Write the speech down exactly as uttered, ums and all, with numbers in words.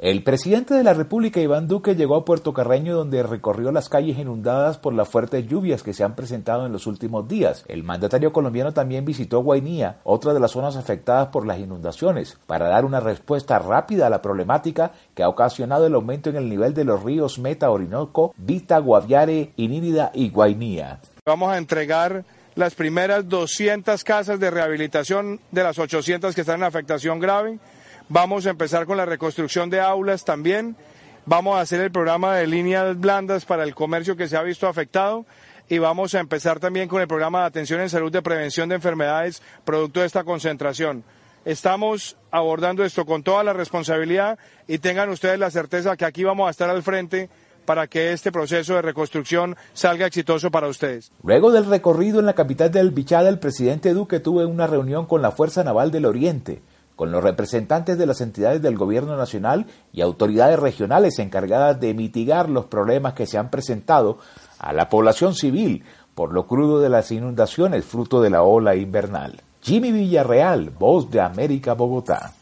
El presidente de la República, Iván Duque, llegó a Puerto Carreño, donde recorrió las calles inundadas por las fuertes lluvias que se han presentado en los últimos días. El mandatario colombiano también visitó Guainía, otra de las zonas afectadas por las inundaciones, para dar una respuesta rápida a la problemática que ha ocasionado el aumento en el nivel de los ríos Meta, Orinoco, Vita, Guaviare, Inírida y Guainía. Vamos a entregar las primeras doscientas casas de rehabilitación de las ochocientas que están en afectación grave. Vamos a empezar con la reconstrucción de aulas también. Vamos a hacer el programa de líneas blandas para el comercio que se ha visto afectado. Y vamos a empezar también con el programa de atención en salud de prevención de enfermedades producto de esta concentración. Estamos abordando esto con toda la responsabilidad y tengan ustedes la certeza que aquí vamos a estar al frente para que este proceso de reconstrucción salga exitoso para ustedes. Luego del recorrido en la capital del Bichada, el presidente Duque tuvo una reunión con la Fuerza Naval del Oriente, con los representantes de las entidades del gobierno nacional y autoridades regionales encargadas de mitigar los problemas que se han presentado a la población civil por lo crudo de las inundaciones fruto de la ola invernal. Jimmy Villarreal, Voz de América, Bogotá.